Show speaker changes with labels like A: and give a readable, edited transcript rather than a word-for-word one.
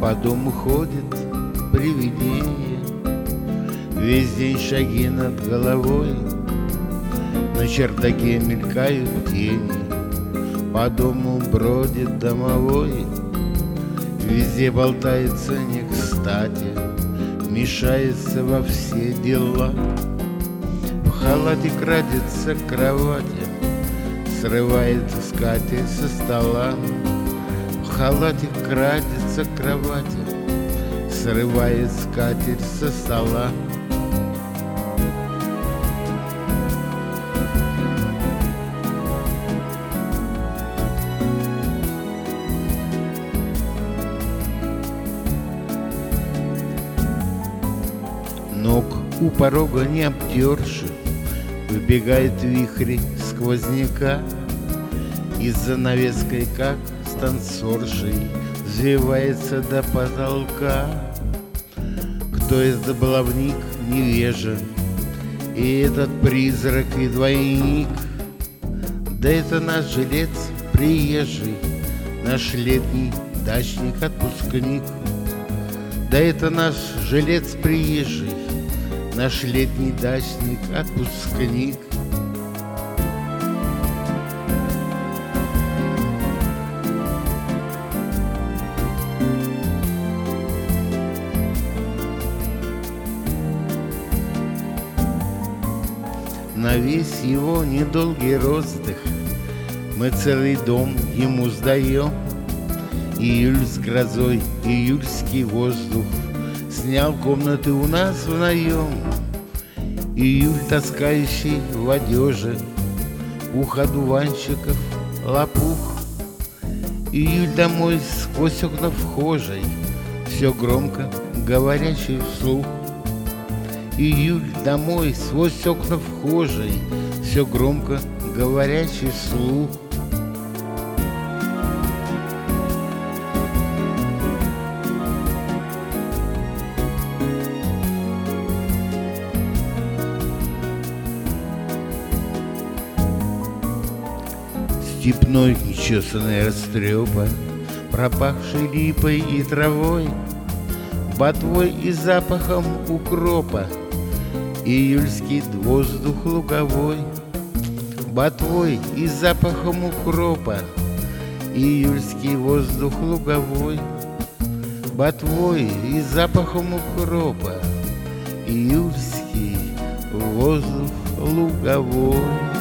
A: По дому ходит привидение, весь день шаги над головой, на чердаке мелькают тени, по дому бродит домовой. Везде болтается не кстати, мешается во все дела. В халате крадется к кровати, срывает скатерть со стола. В халате крадется к кровати, срывает скатерть со стола. Ног у порога не обтерши, выбегает вихрь сквозняка. И за навеской, как с танцоршей, взвивается до потолка. Кто этот баловник невежа, и этот призрак и двойник? Да это наш жилец приезжий, наш летний дачник-отпускник. Да это наш жилец приезжий, наш летний дачник-отпускник. На весь его недолгий роздых мы целый дом ему сдаем. Июль с грозой, июльский воздух снял комнаты у нас в наем. Июль, таскающий в одежи ух одуванчиков лопух. Июль домой сквозь окна вхожей, все громко говорящий вслух. Июль домой сквозь окна вхожей, все громко говорящий вслух. Степной нечесанный растрепа, пропахший липой и травой, ботвой и запахом укропа, июльский воздух луговой. Ботвой и запахом укропа, июльский воздух луговой. Ботвой и запахом укропа, июльский воздух луговой.